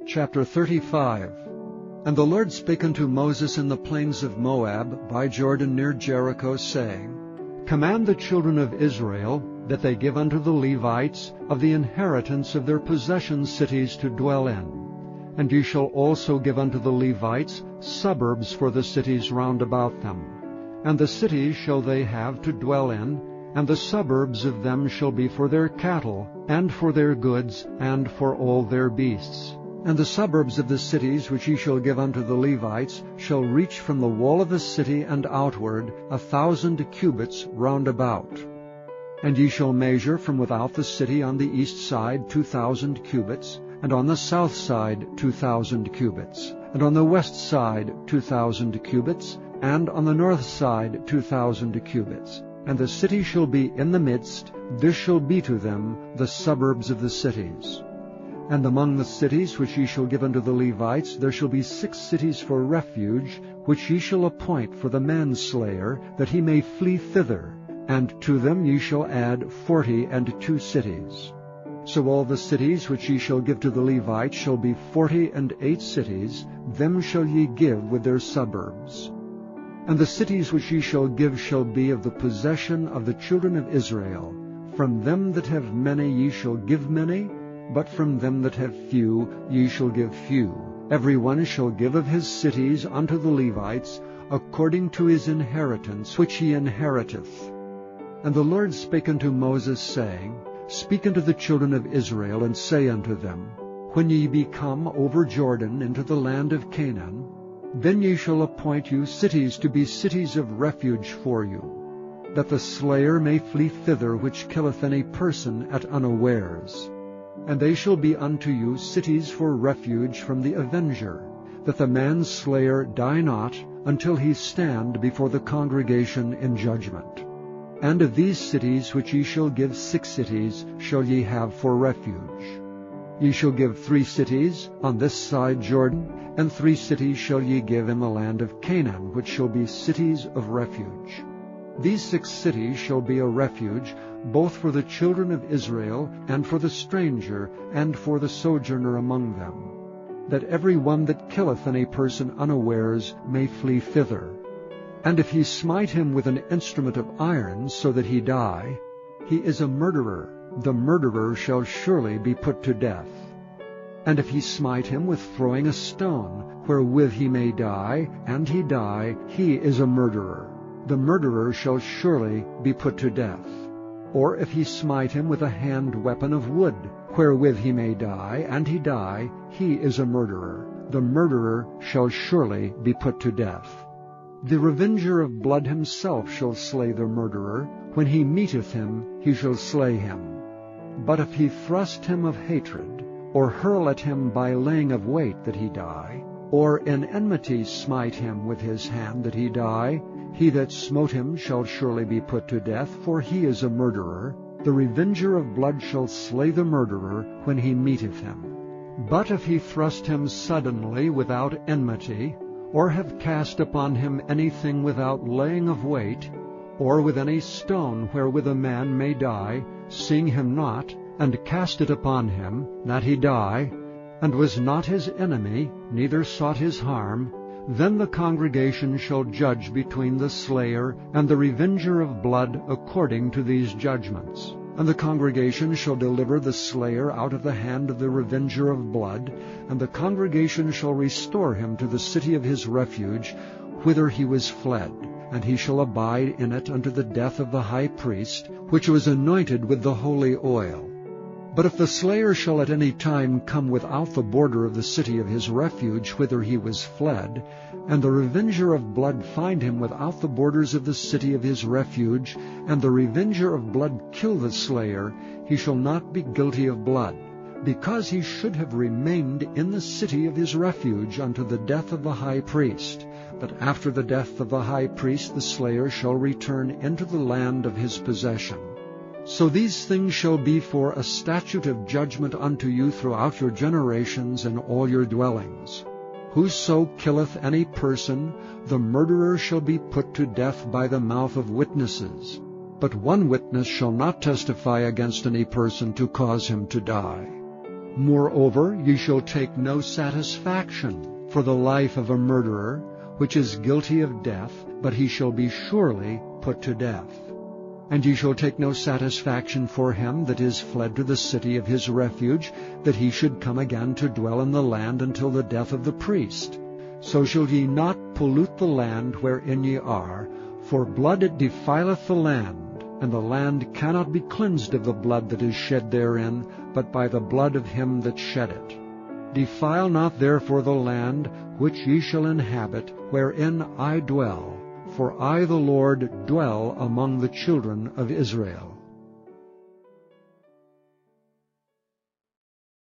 Chapter 35. And the Lord spake unto Moses in the plains of Moab, by Jordan near Jericho, saying, Command the children of Israel that they give unto the Levites of the inheritance of their possession cities to dwell in. And ye shall also give unto the Levites suburbs for the cities round about them. And the cities shall they have to dwell in, and the suburbs of them shall be for their cattle, and for their goods, and for all their beasts. And the suburbs of the cities which ye shall give unto the Levites shall reach from the wall of the city and outward 1,000 cubits round about. And ye shall measure from without the city on the east side 2,000 cubits, and on the south side 2,000 cubits, and on the west side 2,000 cubits, and on the north side 2,000 cubits. And the city shall be in the midst, this shall be to them the suburbs of the cities. And among the cities which ye shall give unto the Levites there shall be 6 cities for refuge, which ye shall appoint for the manslayer, that he may flee thither, and to them ye shall add 42 cities. So all the cities which ye shall give to the Levites shall be 48 cities, them shall ye give with their suburbs. And the cities which ye shall give shall be of the possession of the children of Israel. From them that have many ye shall give many, but from them that have few ye shall give few. Every one shall give of his cities unto the Levites, according to his inheritance which he inheriteth. And the Lord spake unto Moses, saying, Speak unto the children of Israel, and say unto them, When ye be come over Jordan into the land of Canaan, then ye shall appoint you cities to be cities of refuge for you, that the slayer may flee thither which killeth any person at unawares. And they shall be unto you cities for refuge from the avenger, that the manslayer die not until he stand before the congregation in judgment. And of these cities which ye shall give 6 cities shall ye have for refuge. Ye shall give 3 cities on this side Jordan, and 3 cities shall ye give in the land of Canaan, which shall be cities of refuge. These 6 cities shall be a refuge, both for the children of Israel, and for the stranger, and for the sojourner among them, that every one that killeth any person unawares may flee thither. And if he smite him with an instrument of iron, so that he die, he is a murderer. The murderer shall surely be put to death. And if he smite him with throwing a stone, wherewith he may die, and he die, he is a murderer. The murderer shall surely be put to death. Or if he smite him with a hand weapon of wood, wherewith he may die, and he die, he is a murderer. The murderer shall surely be put to death. The revenger of blood himself shall slay the murderer. When he meeteth him, he shall slay him. But if he thrust him of hatred, or hurl at him by laying of weight that he die, or in enmity smite him with his hand that he die, he that smote him shall surely be put to death, for he is a murderer. The revenger of blood shall slay the murderer when he meeteth him. But if he thrust him suddenly without enmity, or have cast upon him anything without laying of weight, or with any stone wherewith a man may die, seeing him not, and cast it upon him, that he die, and was not his enemy, neither sought his harm, then the congregation shall judge between the slayer and the revenger of blood according to these judgments. And the congregation shall deliver the slayer out of the hand of the revenger of blood, and the congregation shall restore him to the city of his refuge, whither he was fled, and he shall abide in it unto the death of the high priest, which was anointed with the holy oil. But if the slayer shall at any time come without the border of the city of his refuge whither he was fled, and the revenger of blood find him without the borders of the city of his refuge, and the revenger of blood kill the slayer, he shall not be guilty of blood, because he should have remained in the city of his refuge unto the death of the high priest. But after the death of the high priest the slayer shall return into the land of his possession. So these things shall be for a statute of judgment unto you throughout your generations in all your dwellings. Whoso killeth any person, the murderer shall be put to death by the mouth of witnesses. But one witness shall not testify against any person to cause him to die. Moreover, ye shall take no satisfaction for the life of a murderer, which is guilty of death, but he shall be surely put to death. And ye shall take no satisfaction for him that is fled to the city of his refuge, that he should come again to dwell in the land until the death of the priest. So shall ye not pollute the land wherein ye are, for blood it defileth the land, and the land cannot be cleansed of the blood that is shed therein, but by the blood of him that shed it. Defile not therefore the land which ye shall inhabit, wherein I dwell, for I the Lord dwell among the children of Israel.